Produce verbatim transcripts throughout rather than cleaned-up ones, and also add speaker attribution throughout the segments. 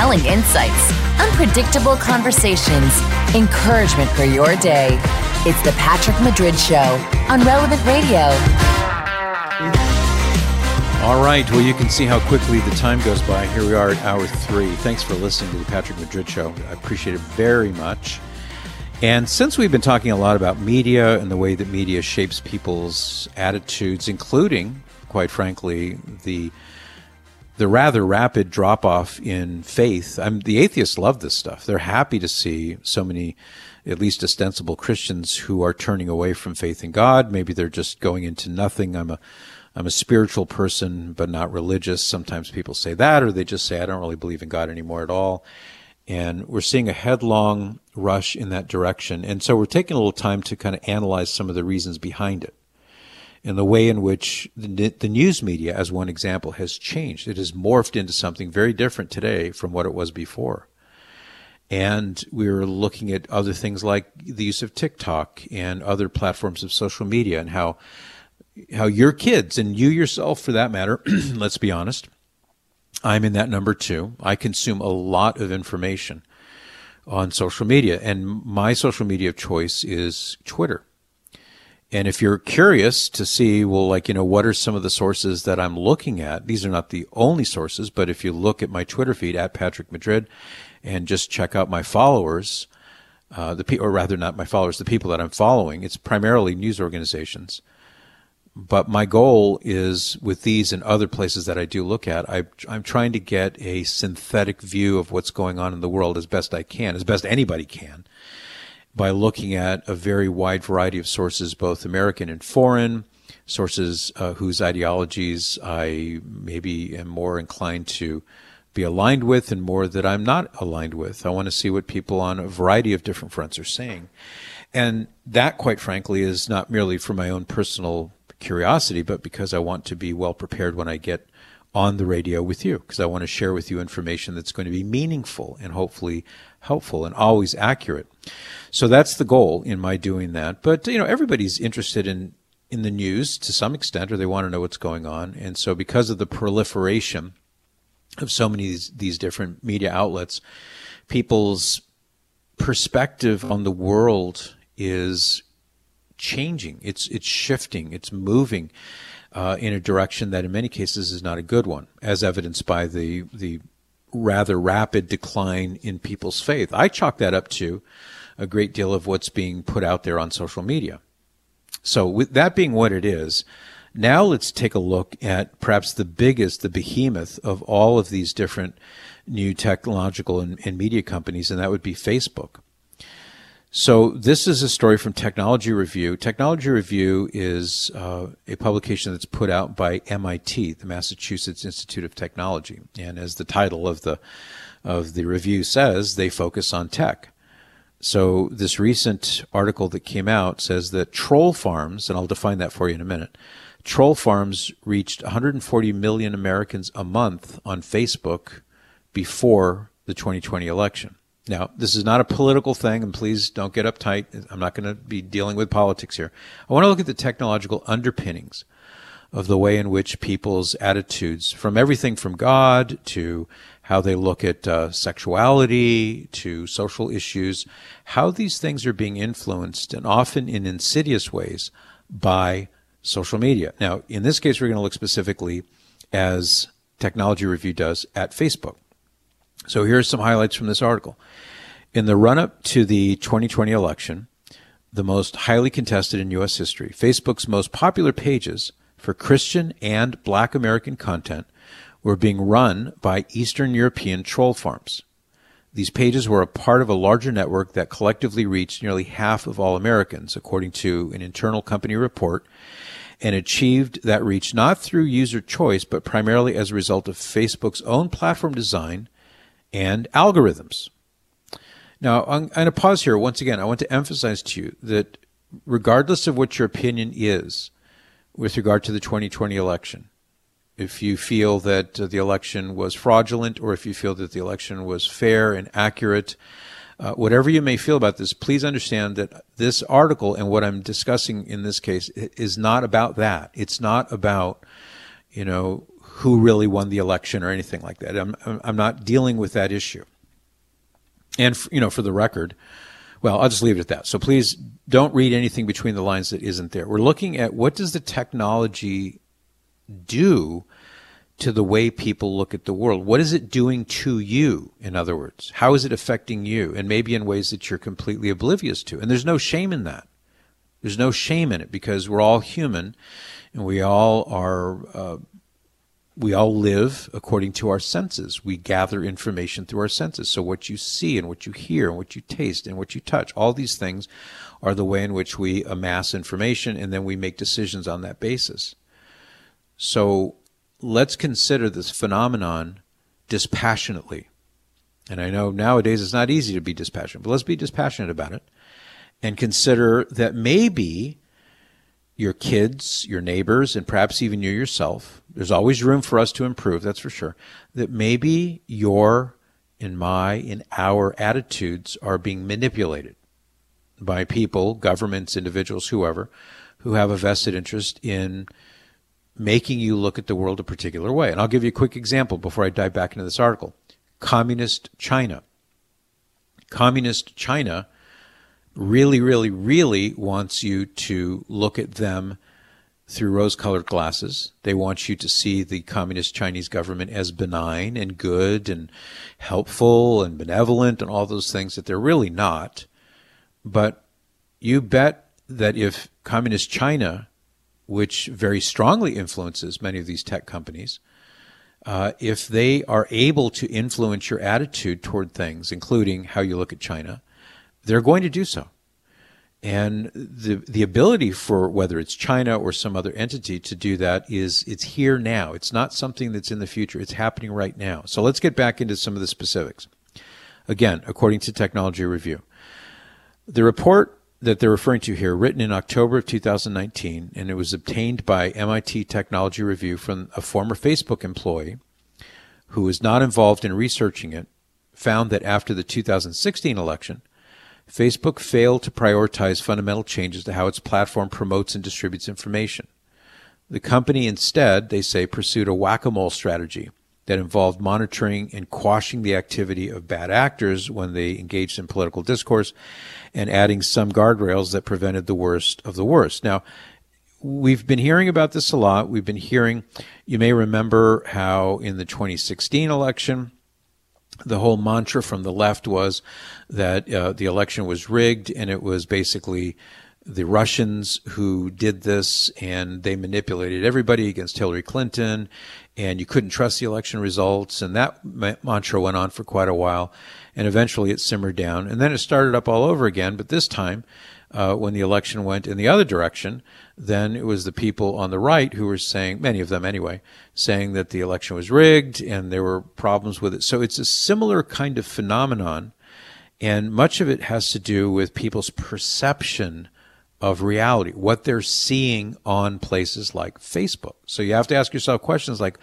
Speaker 1: compelling insights, unpredictable conversations, encouragement for your day. It's the Patrick Madrid Show on Relevant Radio.
Speaker 2: All right. Well, you can see how quickly the time goes by. Here we are at hour three. Thanks for listening to the Patrick Madrid Show. I appreciate it very much. And since we've been talking a lot about media and the way that media shapes people's attitudes, including, quite frankly, the the rather rapid drop-off in faith. I'm, the atheists love this stuff. They're happy to see so many, at least ostensible Christians who are turning away from faith in God. Maybe they're just going into nothing. I'm a I'm a spiritual person, but not religious. Sometimes people say that, or they just say, I don't really believe in God anymore at all. And we're seeing a headlong rush in that direction. And so we're taking a little time to kind of analyze some of the reasons behind it and the way in which the, the news media, as one example, has changed. It has morphed into something very different today from what it was before. And we're looking at other things like the use of TikTok and other platforms of social media, and how how your kids, and you yourself for that matter, let's be honest, I'm in that number too. I consume a lot of information on social media, and my social media of choice is Twitter. And if you're curious to see, well, like, you know, what are some of the sources that I'm looking at? These are not the only sources, but if you look at my Twitter feed at Patrick Madrid and just check out my followers, uh, the pe- or rather not my followers, the people that I'm following, it's primarily news organizations. But my goal is, with these and other places that I do look at, I, I'm trying to get a synthetic view of what's going on in the world as best I can, as best anybody can, by looking at a very wide variety of sources, both American and foreign, sources uh, whose ideologies I maybe am more inclined to be aligned with and more that I'm not aligned with. I want to see what people on a variety of different fronts are saying. And that, quite frankly, is not merely for my own personal curiosity, but because I want to be well prepared when I get on the radio with you, because I want to share with you information that's going to be meaningful and hopefully helpful and always accurate. So that's the goal in my doing that. But, you know, everybody's interested in, in the news to some extent, or they want to know what's going on. And so because of the proliferation of so many of these, these different media outlets, people's perspective on the world is changing. It's it's shifting. It's moving uh, in a direction that in many cases is not a good one, as evidenced by the the rather rapid decline in people's faith. I chalk that up to a great deal of what's being put out there on social media. So with that being what it is, now let's take a look at perhaps the biggest, the behemoth of all of these different new technological and, and media companies, and that would be Facebook. So this is a story from Technology Review. Technology Review is uh, a publication that's put out by M I T, the Massachusetts Institute of Technology. And as the title of the of the review says, they focus on tech. So this recent article that came out says that troll farms, and I'll define that for you in a minute, troll farms reached one hundred forty million Americans a month on Facebook before the twenty twenty election. Now, this is not a political thing, and please don't get uptight. I'm not going to be dealing with politics here. I want to look at the technological underpinnings of the way in which people's attitudes, from everything from God to how they look at uh, sexuality to social issues, how these things are being influenced, and often in insidious ways, by social media. Now, in this case, we're going to look specifically, as Technology Review does, at Facebook. So here's some highlights from this article. In the run-up to the twenty twenty election, the most highly contested in U S history, Facebook's most popular pages for Christian and Black American content were being run by Eastern European troll farms. These pages were a part of a larger network that collectively reached nearly half of all Americans, according to an internal company report, and achieved that reach not through user choice, but primarily as a result of Facebook's own platform design and algorithms. Now, I'm going to pause here. Once again, I want to emphasize to you that regardless of what your opinion is with regard to the twenty twenty election, if you feel that the election was fraudulent, or if you feel that the election was fair and accurate, uh, whatever you may feel about this, please understand that this article and what I'm discussing in this case is not about that. It's not about, you know, who really won the election or anything like that. I'm, I'm not dealing with that issue. And, you know, for the record, well, I'll just leave it at that. So please don't read anything between the lines that isn't there. We're looking at what does the technology do to the way people look at the world? What is it doing to you, in other words? How is it affecting you? And maybe in ways that you're completely oblivious to. And there's no shame in that. There's no shame in it because we're all human and we all are, uh, we all live according to our senses. We gather information through our senses. So what you see and what you hear and what you taste and what you touch, all these things are the way in which we amass information and then we make decisions on that basis. So let's consider this phenomenon dispassionately. And I know nowadays it's not easy to be dispassionate, but let's be dispassionate about it and consider that maybe your kids, your neighbors, and perhaps even you yourself, there's always room for us to improve, that's for sure, that maybe your, in my, in our attitudes are being manipulated by people, governments, individuals, whoever, who have a vested interest in making you look at the world a particular way. And I'll give you a quick example before I dive back into this article. Communist China. Communist China really, really, really wants you to look at them through rose-colored glasses. They want you to see the communist Chinese government as benign and good and helpful and benevolent and all those things that they're really not. But you bet that if communist China, which very strongly influences many of these tech companies, uh, if they are able to influence your attitude toward things, including how you look at China, they're going to do so. And the the ability for whether it's China or some other entity to do that is it's here now. It's not something that's in the future. It's happening right now. So let's get back into some of the specifics. Again, according to Technology Review, the report that they're referring to here, written in October of two thousand nineteen, and it was obtained by M I T Technology Review from a former Facebook employee who was not involved in researching it, found that after the two thousand sixteen election, Facebook failed to prioritize fundamental changes to how its platform promotes and distributes information. The company instead, they say, pursued a whack-a-mole strategy that involved monitoring and quashing the activity of bad actors when they engaged in political discourse and adding some guardrails that prevented the worst of the worst. Now, we've been hearing about this a lot. We've been hearing, you may remember how in the twenty sixteen election, the whole mantra from the left was that uh, the election was rigged and it was basically the Russians who did this and they manipulated everybody against Hillary Clinton and you couldn't trust the election results. And that ma- mantra went on for quite a while and eventually it simmered down. And then it started up all over again. But this time, uh, when the election went in the other direction, then it was the people on the right who were saying, many of them anyway, saying that the election was rigged and there were problems with it. So it's a similar kind of phenomenon. And much of it has to do with people's perception of reality, what they're seeing on places like Facebook. So you have to ask yourself questions like,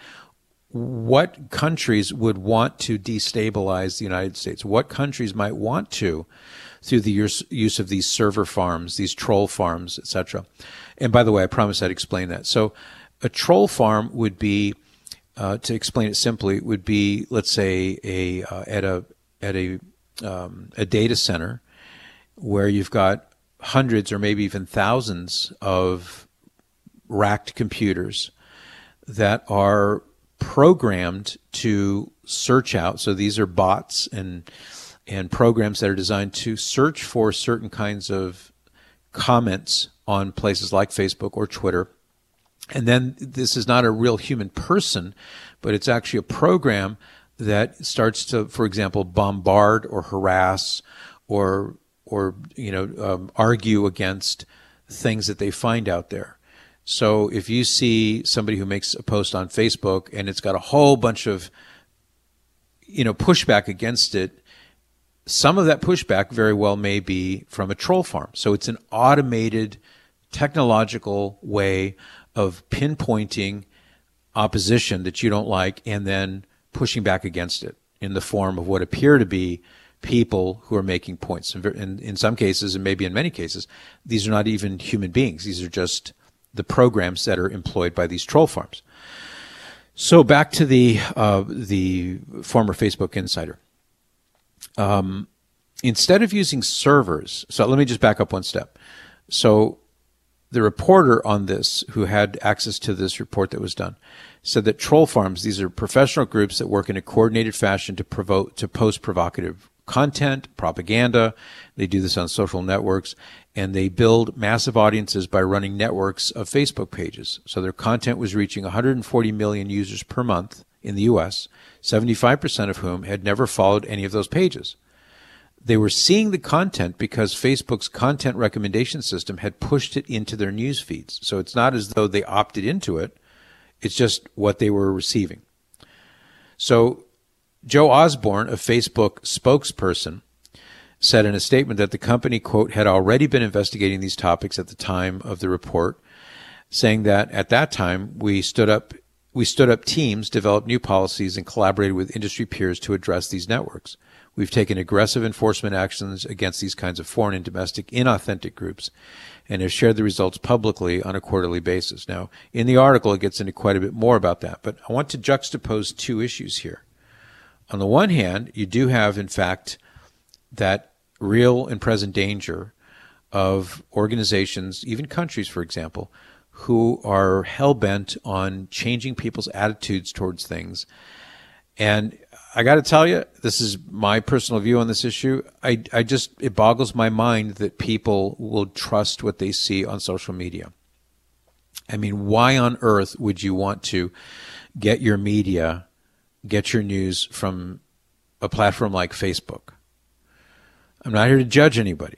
Speaker 2: what countries would want to destabilize the United States? What countries might want to, through the use, use of these server farms, these troll farms, et cetera? And by the way, I promised I'd explain that. So a troll farm would be, uh, to explain it simply, would be, let's say, a uh, at a at a um, a data center where you've got hundreds or maybe even thousands of racked computers that are programmed to search out. So these are bots and and programs that are designed to search for certain kinds of comments on places like Facebook or Twitter. And then this is not a real human person, but it's actually a program that starts to, for example, bombard or harass or or you know um, argue against things that they find out there. So if you see somebody who makes a post on Facebook and it's got a whole bunch of you know pushback against it, some of that pushback very well may be from a troll farm. So it's an automated technological way of pinpointing opposition that you don't like and then pushing back against it in the form of what appear to be people who are making points. In, in some cases, and maybe in many cases, these are not even human beings. These are just the programs that are employed by these troll farms. So back to the uh, the former Facebook insider. Um, instead of using servers, so let me just back up one step. So the reporter on this, who had access to this report that was done, said that troll farms, these are professional groups that work in a coordinated fashion to provoke, to post provocative content, propaganda. They do this on social networks, and they build massive audiences by running networks of Facebook pages. So their content was reaching one hundred forty million users per month in the U S, seventy-five percent of whom had never followed any of those pages. They were seeing the content because Facebook's content recommendation system had pushed it into their news feeds. So it's not as though they opted into it. It's just what they were receiving. So Joe Osborne, a Facebook spokesperson, said in a statement that the company, quote, had already been investigating these topics at the time of the report, saying that at that time we stood up we stood up teams, developed new policies, and collaborated with industry peers to address these networks. We've taken aggressive enforcement actions against these kinds of foreign and domestic inauthentic groups and have shared the results publicly on a quarterly basis. Now, in the article, it gets into quite a bit more about that, but I want to juxtapose two issues here. On the one hand, you do have, in fact, that real and present danger of organizations, even countries, for example, who are hell-bent on changing people's attitudes towards things. And I got to tell you, this is my personal view on this issue. I, I just, it boggles my mind that people will trust what they see on social media. I mean, why on earth would you want to get your media, get your news from a platform like Facebook? I'm not here to judge anybody,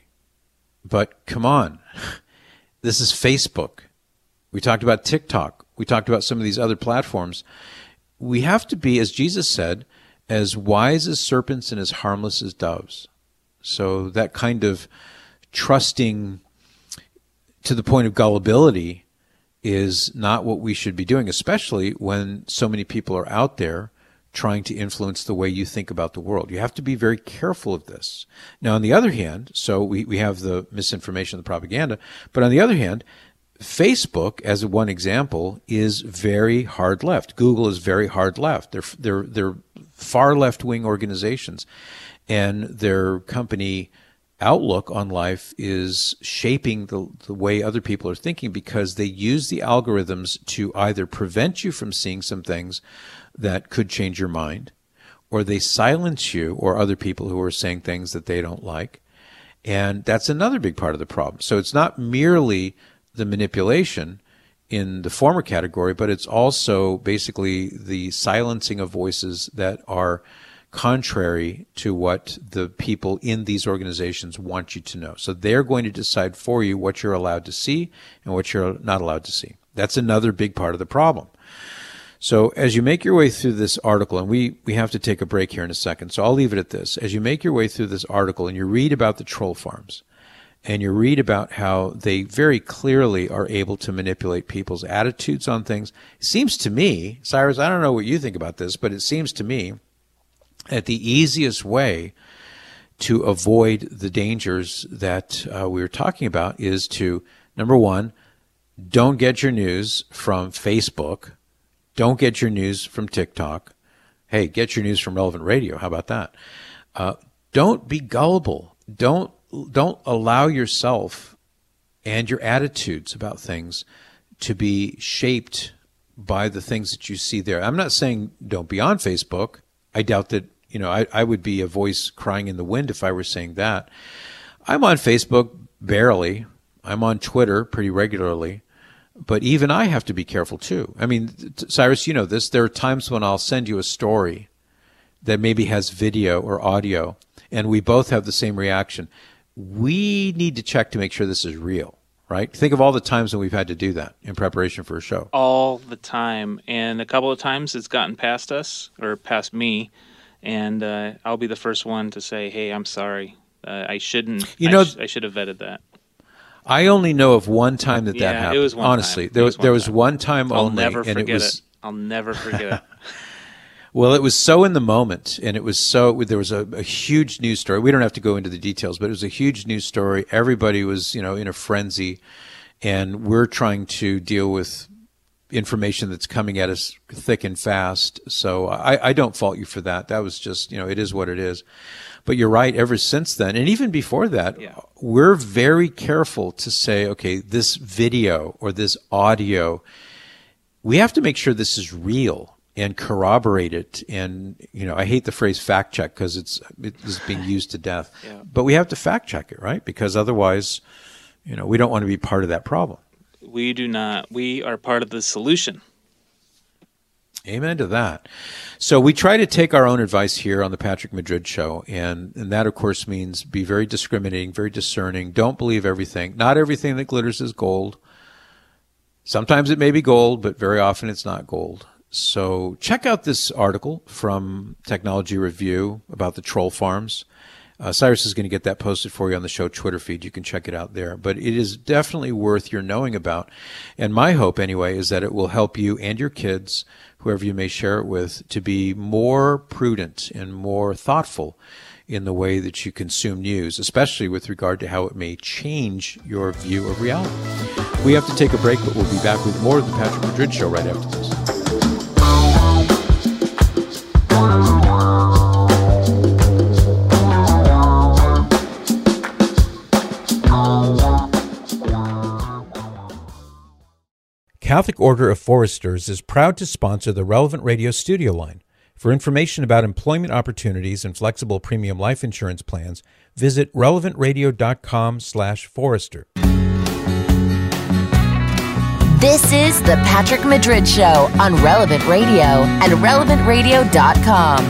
Speaker 2: but come on. This is Facebook. We talked about TikTok. We talked about some of these other platforms. We have to be, as Jesus said, as wise as serpents and as harmless as doves. So that kind of trusting to the point of gullibility is not what we should be doing, especially when so many people are out there trying to influence the way you think about the world. You have to be very careful of this. Now, on the other hand, so we, we have the misinformation, the propaganda, but on the other hand, Facebook, as one example, is very hard left. Google is very hard left. They're they're they're far left-wing organizations, and their company outlook on life is shaping the the way other people are thinking because they use the algorithms to either prevent you from seeing some things that could change your mind, or they silence you or other people who are saying things that they don't like, and that's another big part of the problem. So it's not merely the manipulation in the former category, but it's also basically the silencing of voices that are contrary to what the people in these organizations want you to know. So they're going to decide for you what you're allowed to see and what you're not allowed to see. That's another big part of the problem. So as you make your way through this article, and we, we have to take a break here in a second, so I'll leave it at this. As you make your way through this article and you read about the troll farms, and you read about how they very clearly are able to manipulate people's attitudes on things. It seems to me, Cyrus, I don't know what you think about this, but it seems to me that the easiest way to avoid the dangers that uh, we were talking about is to, number one, don't get your news from Facebook. Don't get your news from TikTok. Hey, get your news from Relevant Radio. How about that? Uh, don't be gullible. Don't Don't allow yourself and your attitudes about things to be shaped by the things that you see there. I'm not saying don't be on Facebook. I doubt that, you know, I, I would be a voice crying in the wind if I were saying that. I'm on Facebook barely. I'm on Twitter pretty regularly. But even I have to be careful too. I mean, Cyrus, you know this. There are times when I'll send you a story that maybe has video or audio, and we both have the same reaction. We need to check to make sure this is real, right? Think of all the times when we've had to do that in preparation for a show.
Speaker 3: All the time. And a couple of times it's gotten past us, or past me, and uh, I'll be the first one to say, hey, I'm sorry. Uh, I shouldn't.
Speaker 2: You know,
Speaker 3: I, sh- I should have vetted that.
Speaker 2: I only know of one time that
Speaker 3: yeah,
Speaker 2: that happened.
Speaker 3: It was one
Speaker 2: Honestly,
Speaker 3: time.
Speaker 2: there
Speaker 3: was
Speaker 2: was there
Speaker 3: one
Speaker 2: was
Speaker 3: time.
Speaker 2: one time
Speaker 3: I'll
Speaker 2: only,
Speaker 3: never
Speaker 2: and
Speaker 3: forget
Speaker 2: it was.
Speaker 3: it. I'll never forget it.
Speaker 2: Well, it was so in the moment, and it was so, there was a, a huge news story. We don't have to go into the details, but it was a huge news story. Everybody was, you know, in a frenzy, and we're trying to deal with information that's coming at us thick and fast. So I, I don't fault you for that. That was just, you know, it is what it is. But you're right, ever since then, and even before that,
Speaker 3: Yeah.
Speaker 2: we're very careful to say, okay, this video or this audio, we have to make sure this is real and corroborate it. And, you know, I hate the phrase fact check because it's, it is being used to death.
Speaker 3: Yeah.
Speaker 2: But we have to fact check it, right? Because otherwise, you know, we don't want to be part of that problem.
Speaker 3: We do not. We are part of the solution.
Speaker 2: Amen to that. So we try to take our own advice here on the Patrick Madrid Show, and, and that, of course, means be very discriminating, very discerning. Don't believe everything. Not everything that glitters is gold. Sometimes it may be gold, but very often it's not gold. So check out this article from Technology Review about the troll farms. Uh, Cyrus is going to get that posted for you on the show Twitter feed. You can check it out there. But it is definitely worth your knowing about. And my hope, anyway, is that it will help you and your kids, whoever you may share it with, to be more prudent and more thoughtful in the way that you consume news, especially with regard to how it may change your view of reality. We have to take a break, but we'll be back with more of the Patrick Madrid Show right after this. Catholic Order of Foresters is proud to sponsor the Relevant Radio studio line. For information about employment opportunities and flexible premium life insurance plans, visit relevant radio dot com slash forester.
Speaker 1: This is the Patrick Madrid Show on Relevant Radio and relevant radio dot com.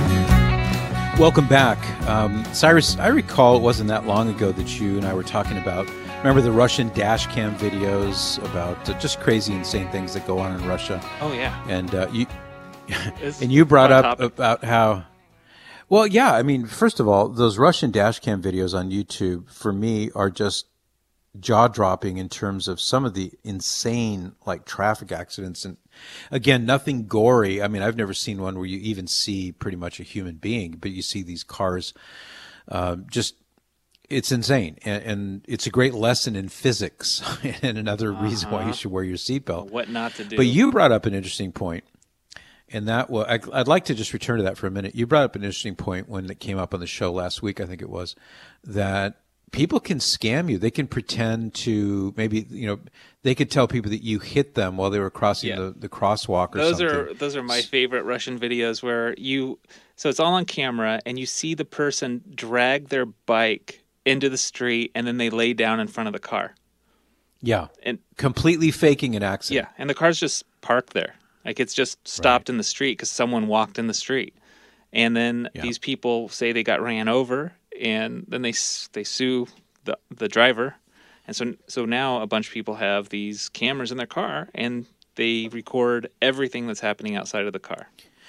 Speaker 2: Welcome back. Um, Cyrus, I recall it wasn't that long ago that you and I were talking about, remember the Russian dash cam videos about uh, just crazy, insane things that go on in Russia?
Speaker 3: Oh, yeah.
Speaker 2: And uh, you
Speaker 3: It's
Speaker 2: and you brought
Speaker 3: my
Speaker 2: up
Speaker 3: topic.
Speaker 2: about how, well, yeah, I mean, first of all, those Russian dash cam videos on YouTube, for me, are just jaw-dropping in terms of some of the insane, like, traffic accidents. And again, nothing gory. I mean, I've never seen one where you even see pretty much a human being, but you see these cars uh, just, it's insane. And, and it's a great lesson in physics and another uh-huh. reason why you should wear your seatbelt.
Speaker 3: What not to do.
Speaker 2: But you brought up an interesting point. And that, well, I, I'd like to just return to that for a minute. You brought up an interesting point when it came up on the show last week, I think it was, that people can scam you. They can pretend to maybe, you know, they could tell people that you hit them while they were crossing
Speaker 3: Yeah.
Speaker 2: the, the crosswalk or
Speaker 3: Those
Speaker 2: something.
Speaker 3: are those are my favorite Russian videos where you, so it's all on camera and you see the person drag their bike into the street and then they lay down in front of the car.
Speaker 2: Yeah.
Speaker 3: And
Speaker 2: completely faking an accident.
Speaker 3: yeah, and the car's just parked there. Like it's just stopped
Speaker 2: Right.
Speaker 3: in the street because someone walked in the street. And then
Speaker 2: Yeah.
Speaker 3: these people say they got ran over and then they s- they sue the the driver. And so so now a bunch of people have these cameras in their car and they record everything that's happening outside of the car.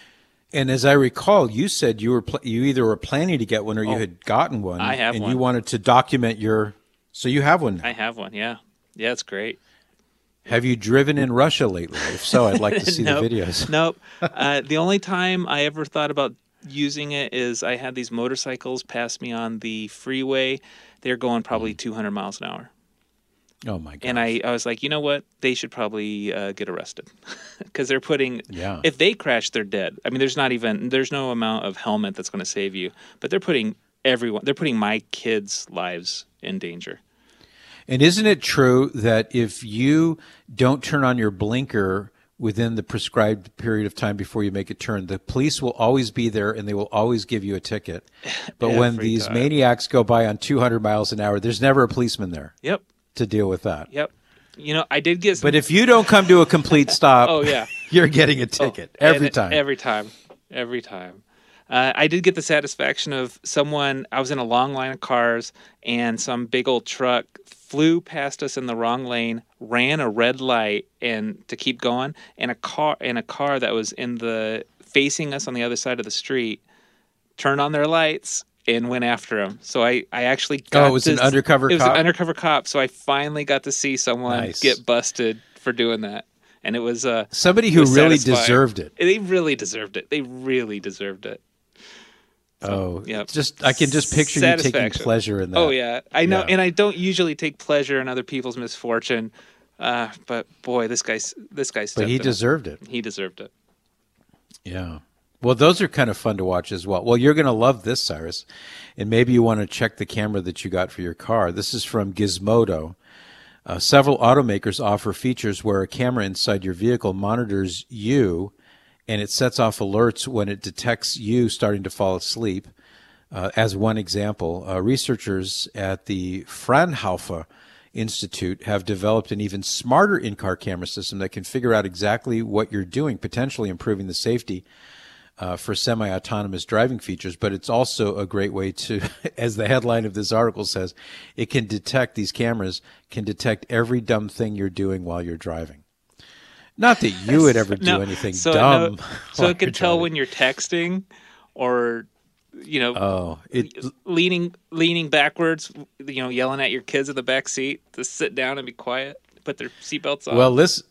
Speaker 2: And as I recall, you said you were pl- you either were planning to get one or you
Speaker 3: Oh,
Speaker 2: had gotten one.
Speaker 3: I have
Speaker 2: and
Speaker 3: one.
Speaker 2: you wanted to document your. So you have one now.
Speaker 3: I have one, yeah. Yeah, it's great.
Speaker 2: Have you driven in Russia lately? If so, I'd like to see
Speaker 3: Nope.
Speaker 2: the videos.
Speaker 3: Nope. Uh, the only time I ever thought about using it is I had these motorcycles pass me on the freeway. They're going probably two hundred miles an hour.
Speaker 2: Oh my god!
Speaker 3: And I, I was like, you know what? They should probably uh, get arrested because they're putting.
Speaker 2: Yeah.
Speaker 3: If they crash, they're dead. I mean, there's not even there's no amount of helmet that's going to save you. But they're putting everyone. They're putting my kids' lives in danger.
Speaker 2: And isn't it true that if you don't turn on your blinker within the prescribed period of time before you make a turn, the police will always be there and they will always give you a ticket. But when
Speaker 3: Every
Speaker 2: these
Speaker 3: time.
Speaker 2: maniacs go by on two hundred miles an hour, there's never a policeman there
Speaker 3: Yep.
Speaker 2: to deal with that.
Speaker 3: Yep. You know, I did get. Some,
Speaker 2: But if you don't come to a complete stop,
Speaker 3: oh yeah.
Speaker 2: you're getting a ticket
Speaker 3: Oh,
Speaker 2: every
Speaker 3: and
Speaker 2: time.
Speaker 3: Every time. Every time. Uh, I did get the satisfaction of someone, I was in a long line of cars, and some big old truck flew past us in the wrong lane, ran a red light and to keep going, and a car and a car that was in the facing us on the other side of the street turned on their lights and went after him. So I, I actually got
Speaker 2: Oh, it was
Speaker 3: to,
Speaker 2: an undercover
Speaker 3: It was
Speaker 2: cop?
Speaker 3: an undercover cop, so I finally got to see someone
Speaker 2: Nice.
Speaker 3: get busted for doing that. And it was uh,
Speaker 2: Somebody
Speaker 3: it
Speaker 2: who
Speaker 3: was
Speaker 2: really
Speaker 3: satisfying.
Speaker 2: deserved it.
Speaker 3: They really deserved it. They really deserved it.
Speaker 2: Oh,
Speaker 3: Yep.
Speaker 2: just I can just picture you taking
Speaker 3: Satisfaction.
Speaker 2: pleasure in that.
Speaker 3: Oh yeah, I know,
Speaker 2: Yeah.
Speaker 3: and I don't usually take pleasure in other people's misfortune, Uh, but boy, this guy's this guy.
Speaker 2: But he deserved
Speaker 3: it.
Speaker 2: it.
Speaker 3: He deserved it.
Speaker 2: Yeah. Well, those are kind of fun to watch as well. Well, you're going to love this, Cyrus, and maybe you want to check the camera that you got for your car. This is from Gizmodo. Uh, several automakers offer features where a camera inside your vehicle monitors you, and it sets off alerts when it detects you starting to fall asleep. Uh, as one example, uh, researchers at the Fraunhofer Institute have developed an even smarter in-car camera system that can figure out exactly what you're doing, potentially improving the safety uh, for semi-autonomous driving features. But it's also a great way to, as the headline of this article says, it can detect, these cameras can detect every dumb thing you're doing while you're driving. Not that you would ever do
Speaker 3: no,
Speaker 2: anything
Speaker 3: so
Speaker 2: dumb.
Speaker 3: No, so it can tell when you're texting or, you know,
Speaker 2: oh, it,
Speaker 3: leaning leaning backwards, you know, yelling at your kids in the back seat to sit down and be quiet, put their seatbelts on.
Speaker 2: Well, listen,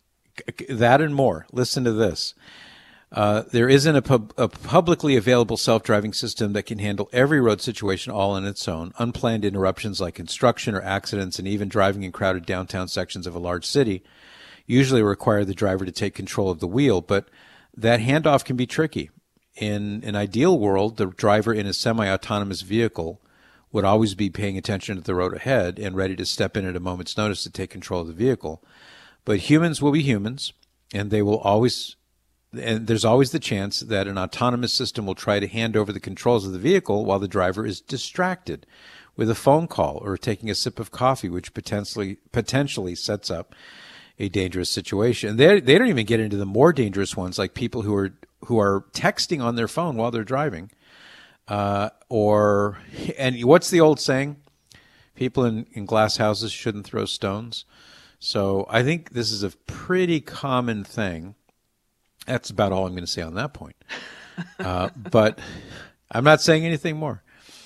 Speaker 2: that and more. Listen to this. Uh, there isn't a, pub, a publicly available self-driving system that can handle every road situation all on its own. Unplanned interruptions like construction or accidents and even driving in crowded downtown sections of a large city usually require the driver to take control of the wheel, but that handoff can be tricky. In an ideal world, the driver in a semi-autonomous vehicle would always be paying attention to the road ahead and ready to step in at a moment's notice to take control of the vehicle. But humans will be humans, and they will always... And there's always the chance that an autonomous system will try to hand over the controls of the vehicle while the driver is distracted with a phone call or taking a sip of coffee, which potentially potentially sets up a dangerous situation. They they don't even get into the more dangerous ones, like people who are who are texting on their phone while they're driving. Uh, or and what's the old saying? People in, in glass houses shouldn't throw stones. So I think this is a pretty common thing. That's about all I'm going to say on that point. Uh, but I'm not saying anything more.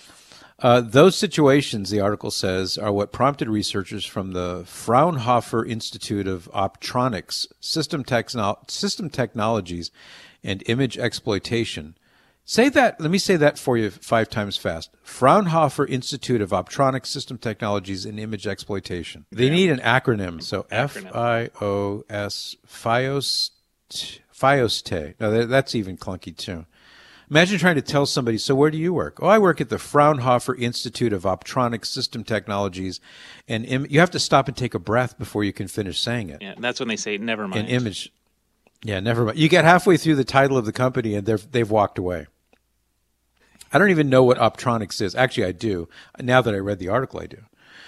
Speaker 2: Uh, those situations, the article says, are what prompted researchers from the Fraunhofer Institute of Optronics, System, Techno- System Technologies, and Image Exploitation. Say that. Let me say that for you five times fast. Fraunhofer Institute of Optronics, System Technologies, and Image Exploitation. They need an acronym. So F I O S, FIOS... FIOSTE. No, that's even clunky too. Imagine trying to tell somebody, so where do you work? Oh, I work at the Fraunhofer Institute of Optronics System Technologies. And Im- you have to stop and take a breath before you can finish saying it.
Speaker 3: Yeah, that's when they say, never mind.
Speaker 2: An image. Yeah, never mind. You get halfway through the title of the company and they're, they've walked away. I don't even know what Optronics is. Actually, I do. Now that I read the article, I do.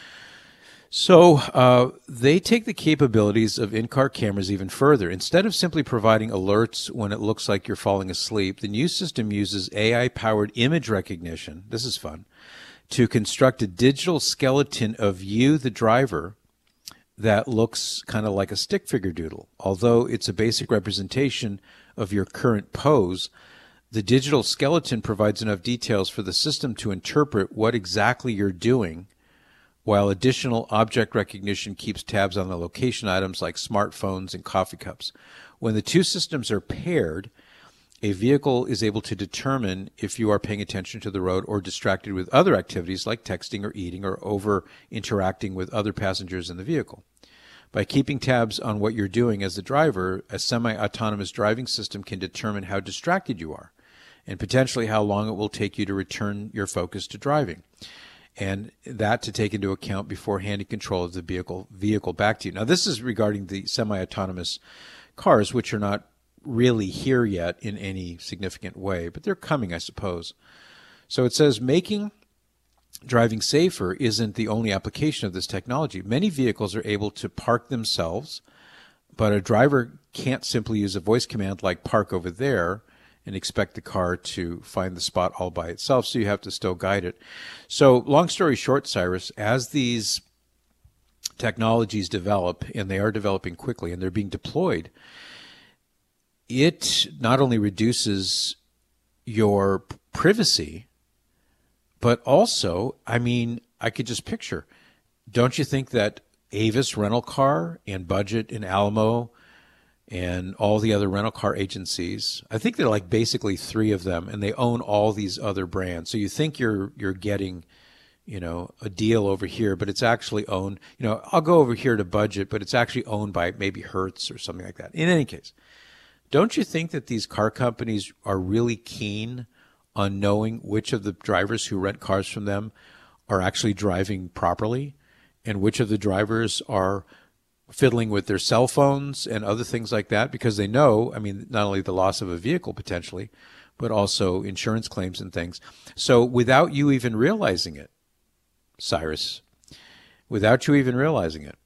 Speaker 2: So uh, they take the capabilities of in-car cameras even further. Instead of simply providing alerts when it looks like you're falling asleep, the new system uses A I-powered image recognition, this is fun, to construct a digital skeleton of you, the driver, that looks kind of like a stick figure doodle. Although it's a basic representation of your current pose, the digital skeleton provides enough details for the system to interpret what exactly you're doing, while additional object recognition keeps tabs on the location items like smartphones and coffee cups. When the two systems are paired, a vehicle is able to determine if you are paying attention to the road or distracted with other activities like texting or eating or over interacting with other passengers in the vehicle. By keeping tabs on what you're doing as the driver, a semi-autonomous driving system can determine how distracted you are and potentially how long it will take you to return your focus to driving, and that to take into account before handing control of the vehicle vehicle back to you. Now, this is regarding the semi-autonomous cars, which are not really here yet in any significant way, but they're coming, I suppose. So it says, making driving safer isn't the only application of this technology. Many vehicles are able to park themselves, but a driver can't simply use a voice command like park over there and expect the car to find the spot all by itself, so you have to still guide it. So long story short, Cyrus, as these technologies develop, and they are developing quickly, and they're being deployed, it not only reduces your privacy, but also, I mean, I could just picture, don't you think that Avis Rental Car and Budget and Alamo and all the other rental car agencies, I think they're like basically three of them, and they own all these other brands. So you think you're you're getting, you know, a deal over here, but it's actually owned, you know, I'll go over here to Budget, but it's actually owned by maybe Hertz or something like that. In any case, don't you think that these car companies are really keen on knowing which of the drivers who rent cars from them are actually driving properly and which of the drivers are fiddling with their cell phones and other things like that? Because they know, I mean, not only the loss of a vehicle potentially, but also insurance claims and things. So without you even realizing it, Cyrus, without you even realizing it,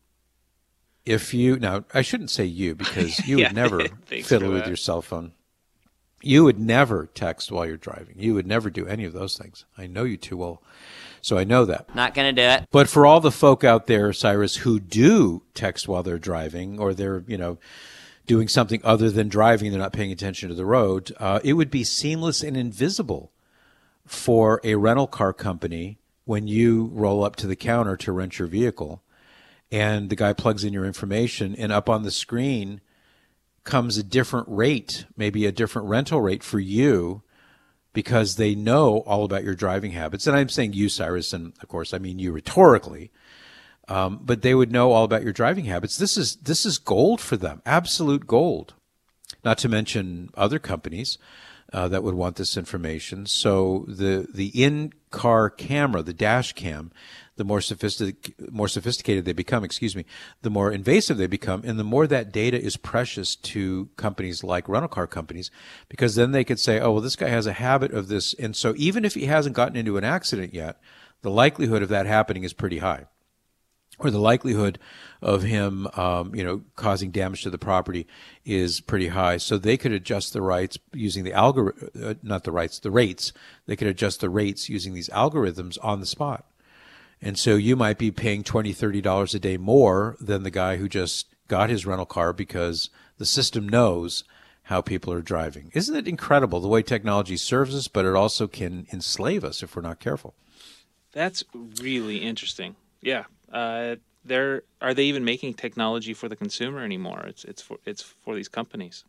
Speaker 2: if you, now I shouldn't say you because you
Speaker 3: yeah,
Speaker 2: would never
Speaker 3: thanks
Speaker 2: fiddle
Speaker 3: for
Speaker 2: with
Speaker 3: that.
Speaker 2: your cell phone. You would never text while you're driving. You would never do any of those things. I know you too well, so I know that.
Speaker 4: Not going to do it.
Speaker 2: But for all the folk out there, Cyrus, who do text while they're driving, or they're, you know, doing something other than driving, they're not paying attention to the road, uh, it would be seamless and invisible for a rental car company when you roll up to the counter to rent your vehicle, and the guy plugs in your information, and up on the screen comes a different rate, maybe a different rental rate for you, because they know all about your driving habits. And I'm saying you, Cyrus, and of course I mean you rhetorically, um, but they would know all about your driving habits. This is this is gold for them, absolute gold. Not to mention other companies uh, that would want this information. So the the in-car camera, the dash cam, the more sophisticated, more sophisticated they become, excuse me, the more invasive they become, and the more that data is precious to companies like rental car companies, because then they could say, oh, well, this guy has a habit of this, and so even if he hasn't gotten into an accident yet, the likelihood of that happening is pretty high, or the likelihood of him, um, you know, causing damage to the property is pretty high. So they could adjust the rights using the algorithm, uh, not the rights, the rates. They could adjust the rates using these algorithms on the spot. And so you might be paying twenty dollars, thirty dollars a day more than the guy who just got his rental car because the system knows how people are driving. Isn't it incredible the way technology serves us, but it also can enslave us if we're not careful?
Speaker 3: That's really interesting. Yeah. Uh, they're, are they even making technology for the consumer anymore? It's it's for it's for these companies.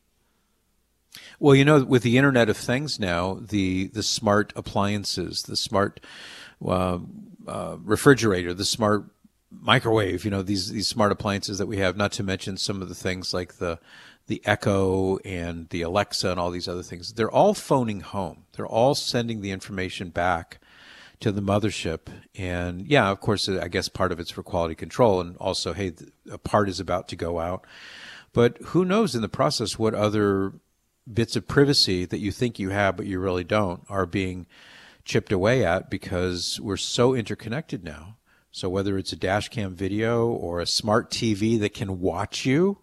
Speaker 2: Well, you know, with the Internet of Things now, the the smart appliances, the smart uh, uh, refrigerator, the smart microwave, you know, these these smart appliances that we have, not to mention some of the things like the the Echo and the Alexa and all these other things, they're all phoning home. They're all sending the information back to the mothership. And yeah, of course, I guess part of it's for quality control, and also, hey, a part is about to go out. But who knows in the process what other bits of privacy that you think you have but you really don't are being chipped away at, because we're so interconnected now. So whether it's a dash cam video or a smart T V that can watch you,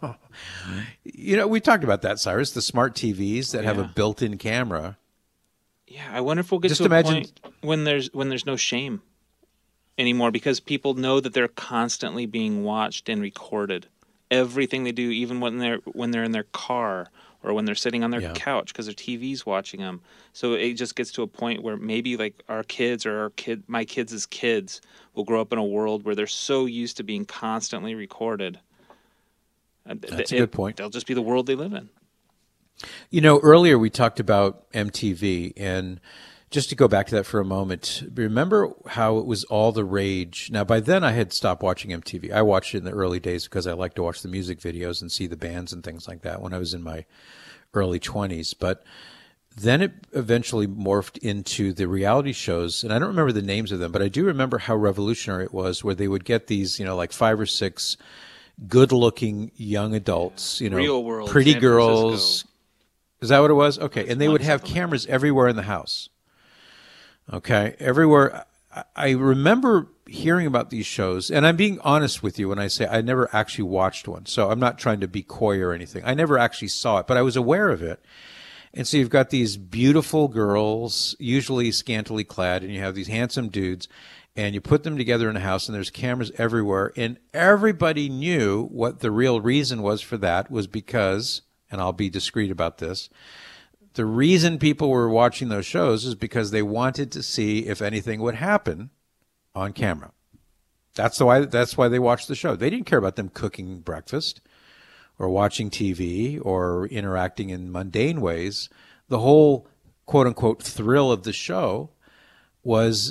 Speaker 2: you know, we talked about that, Cyrus, the smart T Vs that
Speaker 3: Yeah.
Speaker 2: have a built-in camera.
Speaker 3: Yeah, I wonder if we'll get
Speaker 2: Just
Speaker 3: to
Speaker 2: imagine-
Speaker 3: a point when there's when there's no shame anymore, because people know that they're constantly being watched and recorded. Everything they do, even when they're when they're in their car or when they're sitting on their
Speaker 2: Yeah.
Speaker 3: couch, because their T V's watching them. So it just gets to a point where maybe like our kids or our kid, my kids' kids, will grow up in a world where they're so used to being constantly recorded.
Speaker 2: That's a good point.
Speaker 3: They'll just be the world they live in.
Speaker 2: You know, earlier we talked about M T V, and just to go back to that for a moment, remember how it was all the rage? Now, by then I had stopped watching M T V. I watched it in the early days because I like to watch the music videos and see the bands and things like that when I was in my early twenties. But then it eventually morphed into the reality shows, and I don't remember the names of them, but I do remember how revolutionary it was, where they would get these, you know, like five or six good-looking young adults, you know,
Speaker 3: Real World,
Speaker 2: pretty
Speaker 3: San
Speaker 2: girls.
Speaker 3: Francisco.
Speaker 2: Is that what it was? Okay.
Speaker 3: It's
Speaker 2: And they
Speaker 3: one
Speaker 2: would have
Speaker 3: something like
Speaker 2: cameras everywhere in the house. Okay. Everywhere. I- I remember hearing about these shows, and I'm being honest with you when I say I never actually watched one. So I'm not trying to be coy or anything. I never actually saw it, but I was aware of it. And so you've got these beautiful girls, usually scantily clad, and you have these handsome dudes, and you put them together in a house, and there's cameras everywhere. And everybody knew what the real reason was for that was because, and I'll be discreet about this, the reason people were watching those shows is because they wanted to see if anything would happen on camera. That's why, that's why they watched the show. They didn't care about them cooking breakfast or watching T V or interacting in mundane ways. The whole quote-unquote thrill of the show was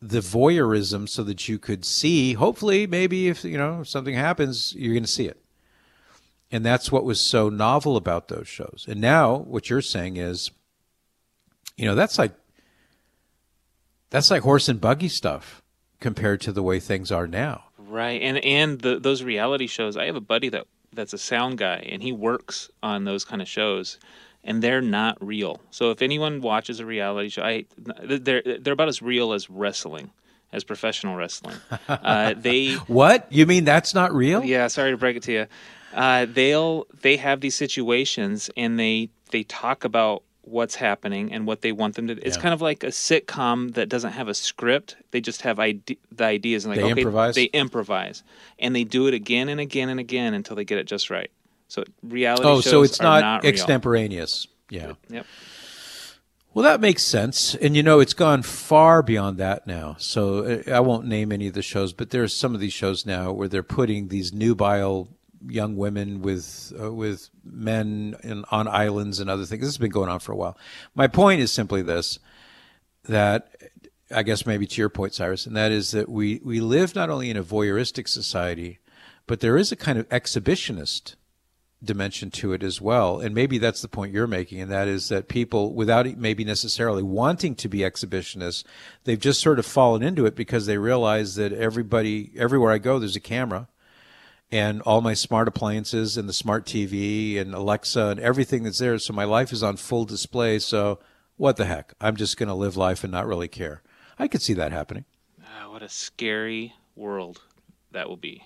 Speaker 2: the voyeurism so that you could see, hopefully, maybe if, you know, if something happens, you're going to see it. And that's what was so novel about those shows. And now what you're saying is, you know, that's like, that's like horse and buggy stuff compared to the way things are now.
Speaker 3: Right. And and the, those reality shows, I have a buddy that that's a sound guy, and he works on those kind of shows, and they're not real. So if anyone watches a reality show, I, they're they're about as real as wrestling, as professional wrestling. Uh, they
Speaker 2: What? You mean that's not real?
Speaker 3: Yeah, sorry to break it to you. Uh, they'll they have these situations, and they they talk about what's happening and what they want them to do. It's
Speaker 2: Yeah.
Speaker 3: kind of like a sitcom that doesn't have a script. They just have ide- the ideas, and like,
Speaker 2: They
Speaker 3: okay,
Speaker 2: improvise?
Speaker 3: they improvise, and they do it again and again and again until they get it just right. So reality
Speaker 2: Oh,
Speaker 3: shows
Speaker 2: so it's
Speaker 3: are
Speaker 2: not,
Speaker 3: not real.
Speaker 2: extemporaneous. Yeah.
Speaker 3: Yep.
Speaker 2: Well, that makes sense. And, you know, it's gone far beyond that now. So uh, I won't name any of the shows, but there's some of these shows now where they're putting these nubile young women with uh, with men in, on islands and other things. This has been going on for a while. My point is simply this, that I guess maybe to your point, Cyrus, and that is that we, we live not only in a voyeuristic society, but there is a kind of exhibitionist dimension to it as well. And maybe that's the point you're making, and that is that people, without maybe necessarily wanting to be exhibitionists, they've just sort of fallen into it because they realize that everybody, everywhere I go, there's a camera, and all my smart appliances and the smart T V and Alexa and everything that's there. So my life is on full display. So what the heck? I'm just going to live life and not really care. I could see that happening.
Speaker 3: Ah, what a scary world that will be.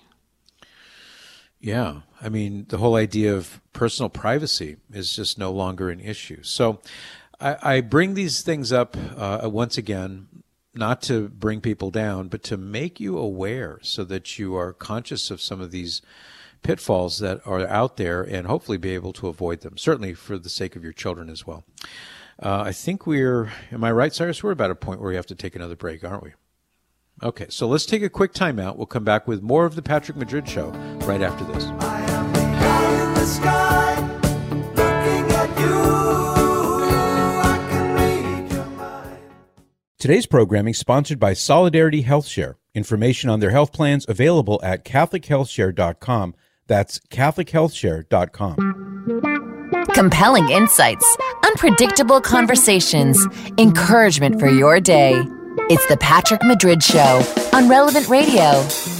Speaker 2: Yeah. I mean, the whole idea of personal privacy is just no longer an issue. So I, I bring these things up uh, once again, not to bring people down, but to make you aware so that you are conscious of some of these pitfalls that are out there and hopefully be able to avoid them, certainly for the sake of your children as well. Uh, I think we're, am I right, Cyrus? We're about a point where we have to take another break, aren't we? Okay, so let's take a quick time out. We'll come back with more of the Patrick Madrid Show right after this.
Speaker 4: I am the guy in the sky, looking at you. I can read your mind.
Speaker 5: Today's programming sponsored by Solidarity HealthShare. Information on their health plans available at catholic health share dot com. That's catholic health share dot com.
Speaker 1: Compelling insights, unpredictable conversations, encouragement for your day. It's the Patrick Madrid Show on Relevant Radio.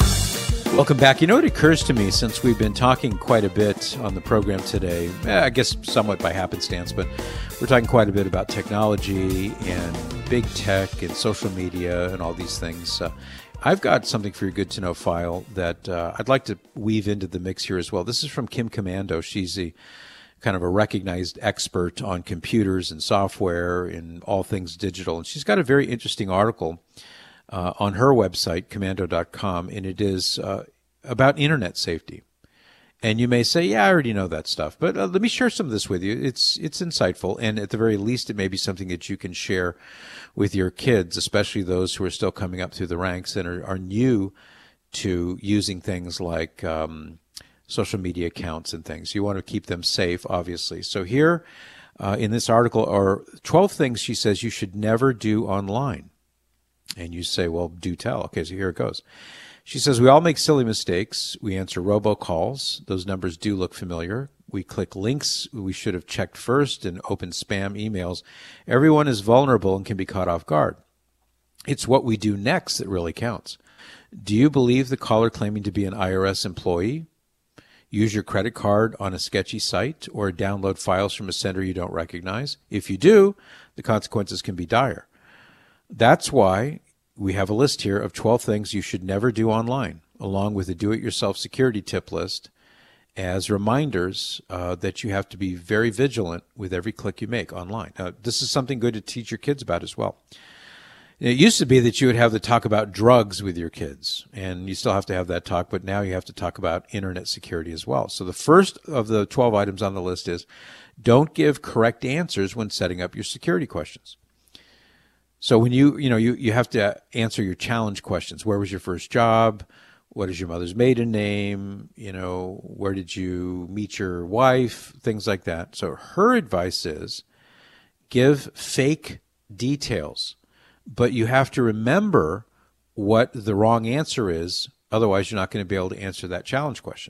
Speaker 2: Welcome back. You know, it occurs to me, since we've been talking quite a bit on the program today, eh, I guess somewhat by happenstance, but we're talking quite a bit about technology and big tech and social media and all these things. Uh, I've got something for your good to know file that uh, I'd like to weave into the mix here as well. This is from Kim Commando. She's a kind of a recognized expert on computers and software and all things digital. And she's got a very interesting article uh, on her website, commando dot com, and it is uh, about internet safety. And you may say, yeah, I already know that stuff, but uh, let me share some of this with you. It's it's insightful, and at the very least, it may be something that you can share with your kids, especially those who are still coming up through the ranks and are, are new to using things like um, social media accounts and things. You want to keep them safe, obviously. So here uh, in this article are twelve things she says you should never do online. And you say, well, do tell. Okay, so here it goes. She says, we all make silly mistakes. We answer robocalls. Those numbers do look familiar. We click links we should have checked first and open spam emails. Everyone is vulnerable and can be caught off guard. It's what we do next that really counts. Do you believe the caller claiming to be an I R S employee? Use your credit card on a sketchy site or download files from a sender you don't recognize? If you do, the consequences can be dire. That's why we have a list here of twelve things you should never do online, along with a do-it-yourself security tip list as reminders uh, that you have to be very vigilant with every click you make online. Now, this is something good to teach your kids about as well. It used to be that you would have the talk about drugs with your kids, and you still have to have that talk, but now you have to talk about internet security as well. So the first of the twelve items on the list is don't give correct answers when setting up your security questions. So when you, you know, you, you have to answer your challenge questions. Where was your first job? What is your mother's maiden name? You know, where did you meet your wife? Things like that. So her advice is give fake details, but you have to remember what the wrong answer is. Otherwise, you're not going to be able to answer that challenge question.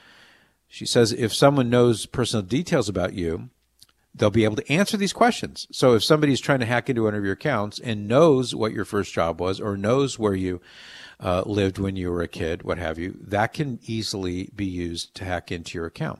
Speaker 2: She says if someone knows personal details about you, they'll be able to answer these questions. So if somebody's trying to hack into one of your accounts and knows what your first job was or knows where you uh, lived when you were a kid, what have you, that can easily be used to hack into your account.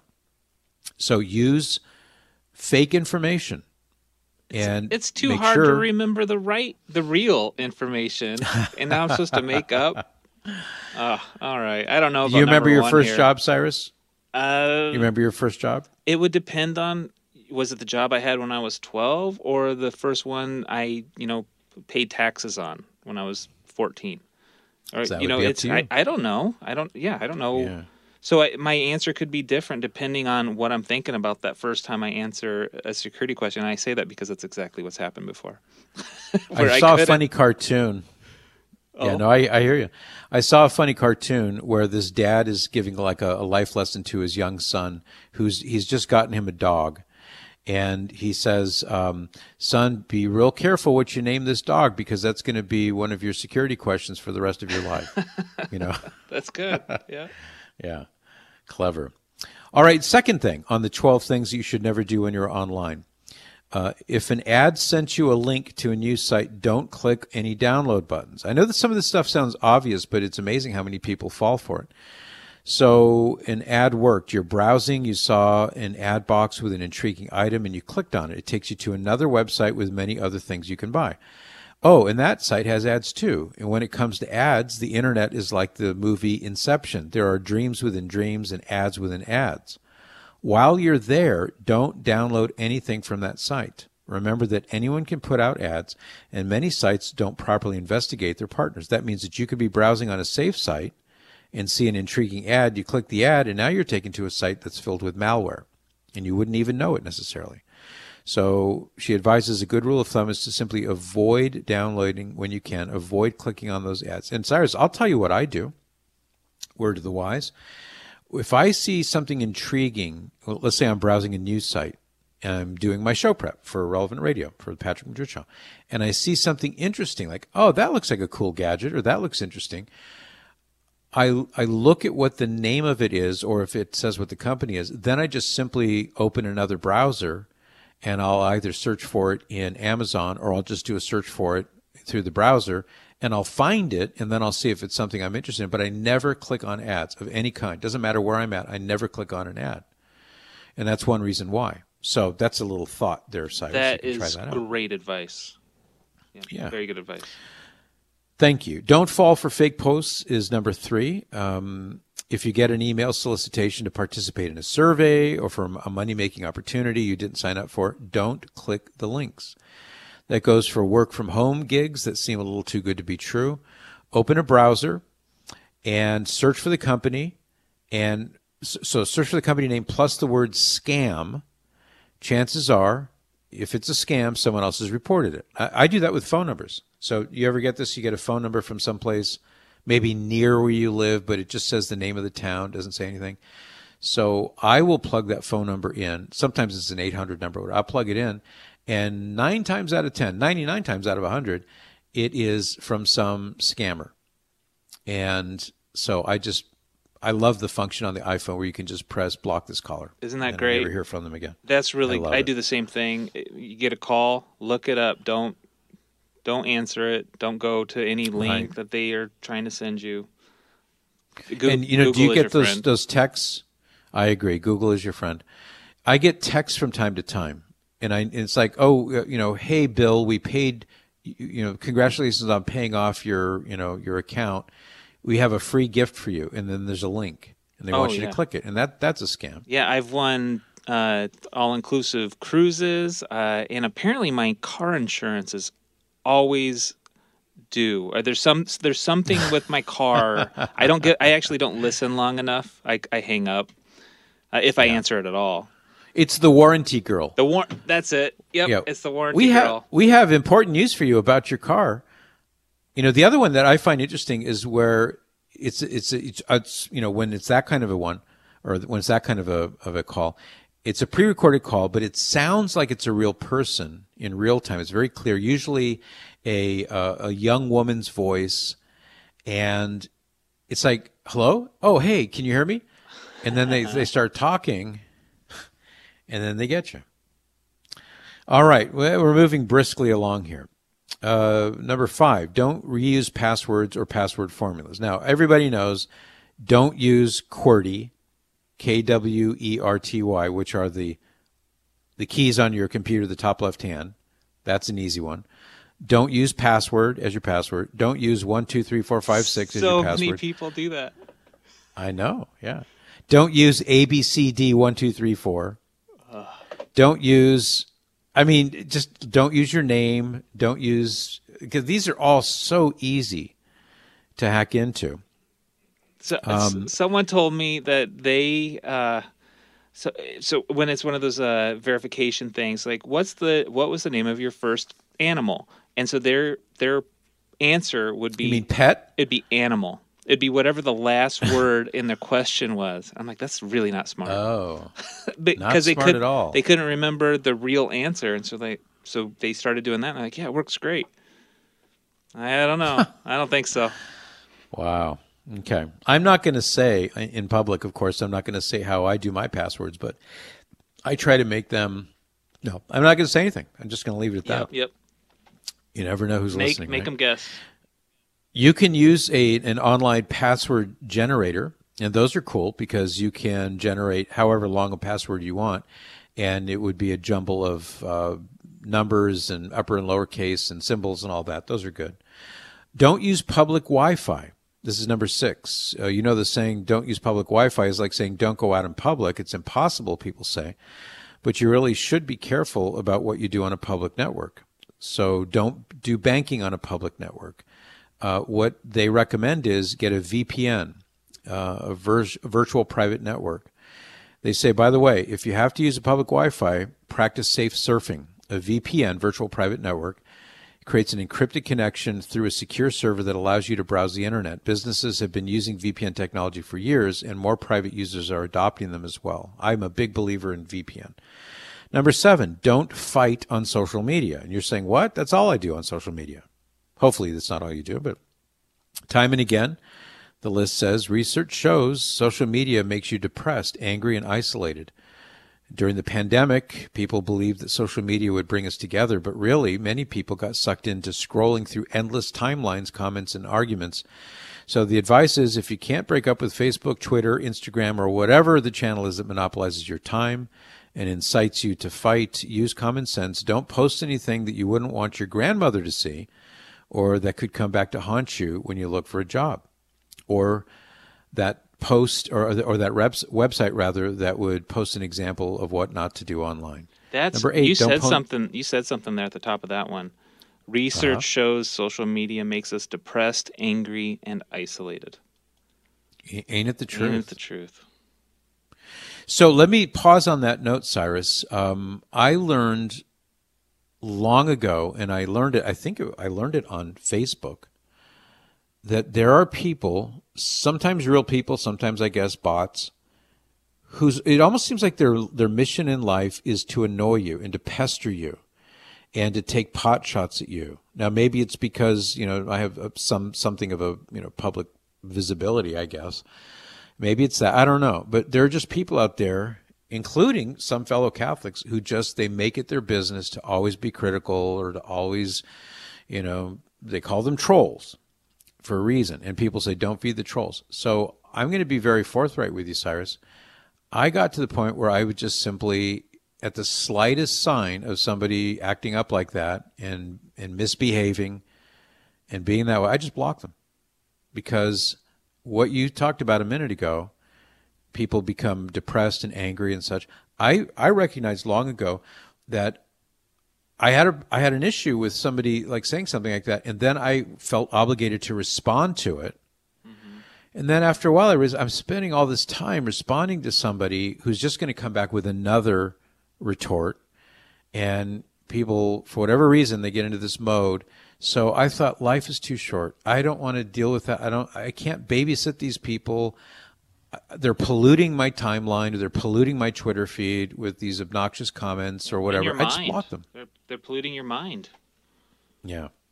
Speaker 2: So use fake information. And
Speaker 3: it's too
Speaker 2: make
Speaker 3: hard
Speaker 2: sure...
Speaker 3: to remember the right, the real information, and now I'm supposed to make up. Oh, all right. I don't know.
Speaker 2: Do you remember your first
Speaker 3: here.
Speaker 2: job, Cyrus?
Speaker 3: Uh,
Speaker 2: you remember your first job?
Speaker 3: It would depend on, was it the job I had when I was twelve or the first one I, you know, paid taxes on when I was fourteen? Or,
Speaker 2: So that
Speaker 3: you
Speaker 2: would
Speaker 3: know,
Speaker 2: be up
Speaker 3: it's,
Speaker 2: to you.
Speaker 3: I, I don't know. I don't, yeah, I don't know.
Speaker 2: Yeah.
Speaker 3: So I, my answer could be different depending on what I'm thinking about that first time I answer a security question. And I say that because that's exactly what's happened before. Where
Speaker 2: I saw a
Speaker 3: couldn't-
Speaker 2: funny cartoon.
Speaker 3: Oh.
Speaker 2: Yeah, no, I, I hear you. I saw a funny cartoon where this dad is giving like a, a life lesson to his young son, who's he's just gotten him a dog, and he says, um, "Son, be real careful what you name this dog because that's going to be one of your security questions for the rest of your life." You know,
Speaker 3: That's good. Yeah.
Speaker 2: yeah, clever. All right, second thing on the twelve things you should never do when you're online. Uh, if an ad sent you a link to a news site, don't click any download buttons. I know that some of this stuff sounds obvious, but it's amazing how many people fall for it. So an ad worked. You're browsing, you saw an ad box with an intriguing item, and you clicked on it. It takes you to another website with many other things you can buy. Oh, and that site has ads too. And when it comes to ads, the internet is like the movie Inception. There are dreams within dreams and ads within ads. While you're there, don't download anything from that site. Remember that anyone can put out ads, and many sites don't properly investigate their partners. That means that you could be browsing on a safe site and see an intriguing ad. You click the ad, and now you're taken to a site that's filled with malware, and you wouldn't even know it necessarily. So she advises a good rule of thumb is to simply avoid downloading when you can, avoid clicking on those ads. And Cyrus, I'll tell you what I do, word of the wise. If I see something intriguing, well, let's say I'm browsing a news site, and I'm doing my show prep for Relevant Radio, for the Patrick Madrid Show, and I see something interesting, like, oh, that looks like a cool gadget, or that looks interesting. I, I look at what the name of it is, or if it says what the company is, then I just simply open another browser, and I'll either search for it in Amazon, or I'll just do a search for it through the browser, and I'll find it, and then I'll see if it's something I'm interested in. But I never click on ads of any kind. Doesn't matter where I'm at. I never click on an ad. And that's one reason why. So that's a little thought there, Cyrus.
Speaker 3: That
Speaker 2: You can try
Speaker 3: is
Speaker 2: that out.
Speaker 3: great advice. Yeah,
Speaker 2: Yeah.
Speaker 3: Very good advice.
Speaker 2: Thank you. Don't fall for fake posts is number three. Um, if you get an email solicitation to participate in a survey or for a money-making opportunity you didn't sign up for, don't click the links. That goes for work-from-home gigs that seem a little too good to be true. Open a browser and search for the company. And so search for the company name plus the word scam. Chances are, if it's a scam, someone else has reported it. I, I do that with phone numbers. So you ever get this? You get a phone number from someplace, maybe near where you live, but it just says the name of the town, doesn't say anything. So I will plug that phone number in. Sometimes it's an eight hundred number. I'll plug it in. And nine times out of ten, ninety-nine times out of one hundred, it is from some scammer. And so I just, I love the function on the iPhone where you can just press block this caller.
Speaker 3: Isn't that
Speaker 2: and
Speaker 3: great?
Speaker 2: I never hear from them again.
Speaker 3: That's really.
Speaker 2: I love
Speaker 3: I,
Speaker 2: it.
Speaker 3: do the same thing. You get a call, look it up. Don't don't answer it. Don't go to any link
Speaker 2: Right.
Speaker 3: that they are trying to send you. Go-
Speaker 2: And you know,
Speaker 3: Google
Speaker 2: do you
Speaker 3: is
Speaker 2: get
Speaker 3: your
Speaker 2: those
Speaker 3: friend.
Speaker 2: those texts? I agree. Google is your friend. I get texts from time to time, and I and it's like, oh, uh, you know, hey Bill, we paid, you, you know, congratulations on paying off your, you know, your account. We have a free gift for you, and then there's a link, and they
Speaker 3: Oh,
Speaker 2: want you
Speaker 3: yeah.
Speaker 2: to click it, and that that's a scam.
Speaker 3: Yeah, I've won uh, all-inclusive cruises, uh, and apparently my car insurance is always due. Uh, There's some there's something with my car. I don't get. I actually don't listen long enough. I I hang up uh, if I answer it at all.
Speaker 2: It's the warranty girl.
Speaker 3: The war. That's it. Yep.
Speaker 2: Yeah.
Speaker 3: It's the warranty
Speaker 2: we have
Speaker 3: girl.
Speaker 2: we have important news for you about your car. You know, the other one that I find interesting is where it's it's it's, it's you know, when it's that kind of a one, or when it's that kind of a of a call, it's a pre-recorded call, but it sounds like it's a real person in real time. It's very clear. Usually, a uh, a young woman's voice, And it's like, hello? Oh, hey, can you hear me? And then they, they start talking, and then they get you. All right, well, we're moving briskly along here. Uh, number five, don't reuse passwords or password formulas. Now, everybody knows, don't use QWERTY, K W E R T Y, which are the the keys on your computer, the top left hand. That's an easy one. Don't use password as your password. Don't use one two three four five six as your password.
Speaker 3: So many people do that.
Speaker 2: I know, yeah. Don't use A B C D one two three four. Don't use, I mean, just don't use your name. Don't use, because these are all so easy to hack into.
Speaker 3: So,
Speaker 2: Um,
Speaker 3: s- someone told me that they, uh, so so when it's one of those uh, verification things, like what's the what was the name of your first animal? And so their their answer would be,
Speaker 2: You mean pet?
Speaker 3: it'd be animal. It'd be whatever the last word in the question was. I'm like, that's really not smart.
Speaker 2: Oh,
Speaker 3: Because they
Speaker 2: smart
Speaker 3: could
Speaker 2: at all.
Speaker 3: they couldn't remember the real answer, and so they so they started doing that. And I'm like, yeah, it works great. I don't know. I don't think so.
Speaker 2: wow. Okay. I'm not going to say in public, of course, I'm not going to say how I do my passwords, but I try to make them, no, I'm not going to say anything. I'm just going to leave it at
Speaker 3: Yep,
Speaker 2: that.
Speaker 3: yep.
Speaker 2: You never know who's
Speaker 3: Make
Speaker 2: listening.
Speaker 3: make
Speaker 2: right?
Speaker 3: them guess.
Speaker 2: You can use a an online password generator, and those are cool because you can generate however long a password you want, and it would be a jumble of uh, numbers and upper and lowercase and symbols and all that. Those are good. Don't use public Wi-Fi. This is number six. Uh, you know the saying, don't use public Wi-Fi is like saying don't go out in public. It's impossible, people say. But you really should be careful about what you do on a public network. So don't do banking on a public network. Uh, what they recommend is get a V P N, uh, a vir- virtual private network. They say, by the way, if you have to use a public Wi-Fi, practice safe surfing. A V P N, virtual private network, creates an encrypted connection through a secure server that allows you to browse the internet. Businesses have been using V P N technology for years, and more private users are adopting them as well. I'm a big believer in V P N. Number seven, don't fight on social media. And you're saying, what? That's all I do on social media. Hopefully that's not all you do, but time and again, the list says, research shows social media makes you depressed, angry, and isolated. During the pandemic, people believed that social media would bring us together, but really, many people got sucked into scrolling through endless timelines, comments, and arguments. So the advice is, if you can't break up with Facebook, Twitter, Instagram, or whatever the channel is that monopolizes your time and incites you to fight, use common sense. Don't post anything that you wouldn't want your grandmother to see or that could come back to haunt you when you look for a job, or that post or or that reps, website rather that would post an example of what not to do online.
Speaker 3: That's
Speaker 2: Number eight,
Speaker 3: you
Speaker 2: don't
Speaker 3: said
Speaker 2: po-
Speaker 3: something. You said something there at the top of that one. Research
Speaker 2: Uh-huh.
Speaker 3: shows social media makes us depressed, angry, and isolated.
Speaker 2: A- Ain't it the truth?
Speaker 3: Ain't it the truth?
Speaker 2: So let me pause on that note, Cyrus. Um, I learned long ago, and I learned it, I think it, I learned it on Facebook, that there are people, sometimes real people, sometimes I guess bots, whose it almost seems like their their mission in life is to annoy you and to pester you and to take pot shots at you. Now maybe it's because, you know, I have a- some something of a, you know, public visibility, I guess. Maybe it's that. I don't know. But there are just people out there, including some fellow Catholics, who just, they make it their business to always be critical or to always, you know, they call them trolls for a reason. And people say, don't feed the trolls. So I'm going to be very forthright with you, Cyrus. I got to the point where I would just simply, at the slightest sign of somebody acting up like that and, and misbehaving and being that way, I just block them. Because what you talked about a minute ago, people become depressed and angry and such. I, I recognized long ago that I had a I had an issue with somebody like saying something like that, and then I felt obligated to respond to it. Mm-hmm. And then after a while, I was I'm spending all this time responding to somebody who's just going to come back with another retort, and people, for whatever reason, they get into this mode. So I thought, life is too short. I don't want to deal with that. I don't. I can't babysit these people. They're polluting my timeline, or they're polluting my Twitter feed with these obnoxious comments or
Speaker 3: In
Speaker 2: whatever.
Speaker 3: your
Speaker 2: I just
Speaker 3: mind.
Speaker 2: block them.
Speaker 3: They're, they're polluting your mind.
Speaker 2: Yeah.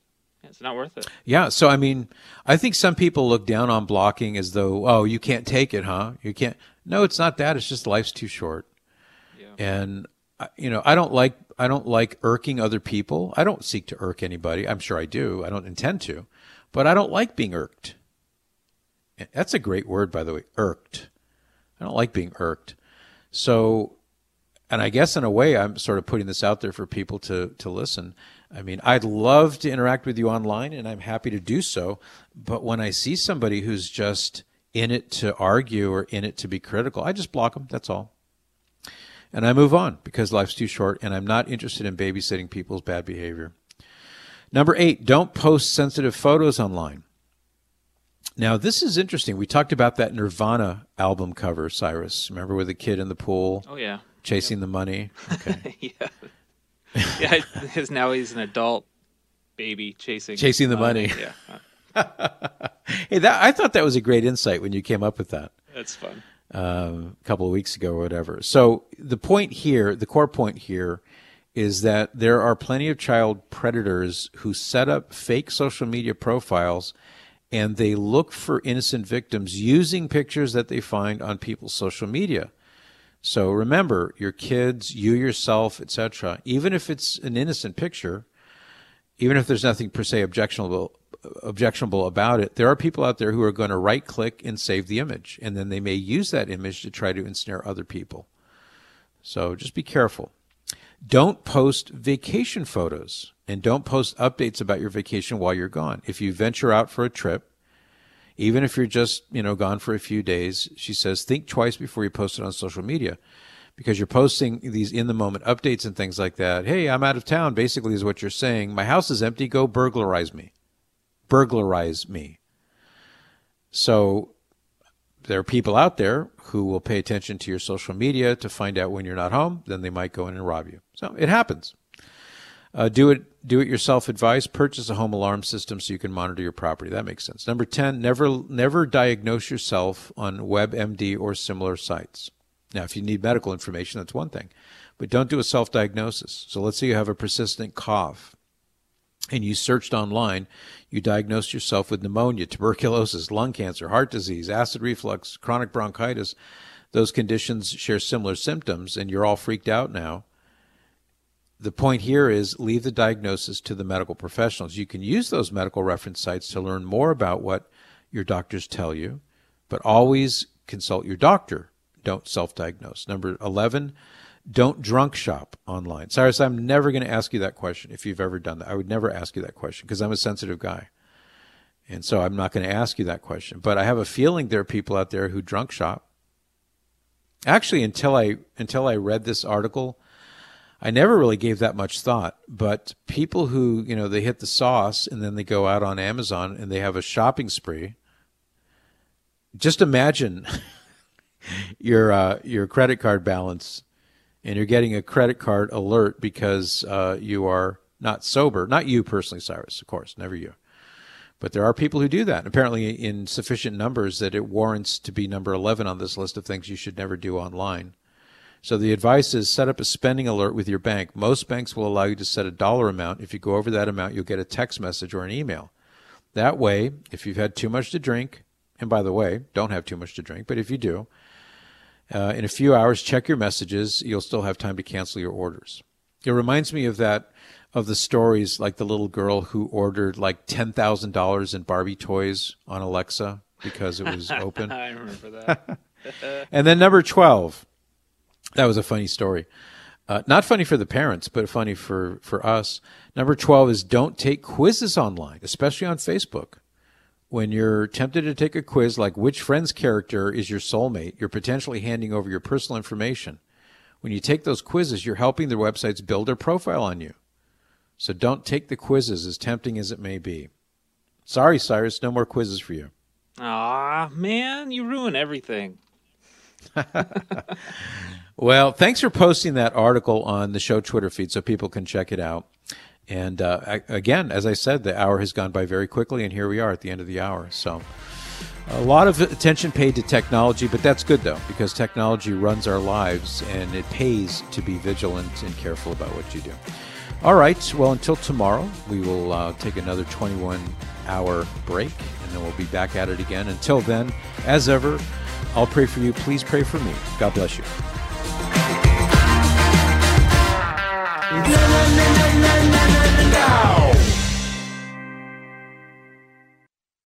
Speaker 3: It's not worth it.
Speaker 2: Yeah. So, I mean, I think some people look down on blocking as though, oh, you can't take it, huh? You can't. No, it's not that. It's just life's too short.
Speaker 3: Yeah.
Speaker 2: And, uh, you know, I don't like, I don't like irking other people. I don't seek to irk anybody. I'm sure I do. I don't intend to, but I don't like being irked. That's a great word, by the way, irked. I don't like being irked. So, and I guess in a way, I'm sort of putting this out there for people to, to listen. I mean, I'd love to interact with you online, and I'm happy to do so. But when I see somebody who's just in it to argue or in it to be critical, I just block them. That's all. And I move on because life's too short, and I'm not interested in babysitting people's bad behavior. Number eight, don't post sensitive photos online. Now, this is interesting. We talked about that Nirvana album cover, Cyrus. Remember with the kid in the pool?
Speaker 3: Oh, yeah.
Speaker 2: Chasing the money? Okay.
Speaker 3: yeah. Yeah, because now he's an adult baby chasing
Speaker 2: chasing the money.
Speaker 3: money. Yeah.
Speaker 2: Hey, that I thought that was a great insight when you came up with that.
Speaker 3: That's fun.
Speaker 2: Um, a couple of weeks ago or whatever. So the point here, the core point here, is that there are plenty of child predators who set up fake social media profiles, and they look for innocent victims using pictures that they find on people's social media. So remember, your kids, you yourself, et cetera, even if it's an innocent picture, even if there's nothing per se objectionable, objectionable about it, there are people out there who are going to right-click and save the image, and then they may use that image to try to ensnare other people. So just be careful. Don't post vacation photos, and don't post updates about your vacation while you're gone. If you venture out for a trip, even if you're just, you know, gone for a few days, she says, think twice before you post it on social media, because you're posting these in-the-moment updates and things like that. Hey, I'm out of town, basically is what you're saying. My house is empty. Go burglarize me. Burglarize me. So there are people out there who will pay attention to your social media to find out when you're not home. Then they might go in and rob you. So it happens. Uh, do it do it yourself advice. Purchase a home alarm system so you can monitor your property. That makes sense. Number ten, never never diagnose yourself on WebMD or similar sites. Now, if you need medical information, that's one thing. But don't do a self-diagnosis. So let's say you have a persistent cough and you searched online. You diagnosed yourself with pneumonia, tuberculosis, lung cancer, heart disease, acid reflux, chronic bronchitis. Those conditions share similar symptoms, and you're all freaked out now. The point here is leave the diagnosis to the medical professionals. You can use those medical reference sites to learn more about what your doctors tell you, but always consult your doctor. Don't self-diagnose. Number eleven, don't drunk shop online. Cyrus, I'm never going to ask you that question if you've ever done that. I would never ask you that question because I'm a sensitive guy. And so I'm not going to ask you that question. But I have a feeling there are people out there who drunk shop. Actually, until I until I read this article, I never really gave that much thought, but people who, you know, they hit the sauce and then they go out on Amazon and they have a shopping spree. Just imagine your uh, your credit card balance, and you're getting a credit card alert because uh, you are not sober. Not you personally, Cyrus, of course, never you. But there are people who do that, apparently in sufficient numbers that it warrants to be number eleven on this list of things you should never do online. So the advice is set up a spending alert with your bank. Most banks will allow you to set a dollar amount. If you go over that amount, you'll get a text message or an email. That way, if you've had too much to drink, and by the way, don't have too much to drink, but if you do, uh, in a few hours, check your messages. You'll still have time to cancel your orders. It reminds me of that, of the stories like the little girl who ordered like ten thousand dollars in Barbie toys on Alexa because it was open.
Speaker 3: I remember that.
Speaker 2: And then number twelve. That was a funny story. Uh, not funny for the parents, but funny for, for us. Number twelve is don't take quizzes online, especially on Facebook. When you're tempted to take a quiz like which friend's character is your soulmate, you're potentially handing over your personal information. When you take those quizzes, you're helping the websites build their profile on you. So don't take the quizzes, as tempting as it may be. Sorry, Cyrus, no more quizzes for you.
Speaker 3: Aw, man, you ruin everything.
Speaker 2: Well, thanks for posting that article on the show Twitter feed so people can check it out. And uh, again, as I said, the hour has gone by very quickly, and here we are at the end of the hour. So a lot of attention paid to technology, but that's good, though, because technology runs our lives, and it pays to be vigilant and careful about what you do. All right. Well, until tomorrow, we will uh, take another twenty-one hour break, and then we'll be back at it again. Until then, as ever, I'll pray for you. Please pray for me. God bless you.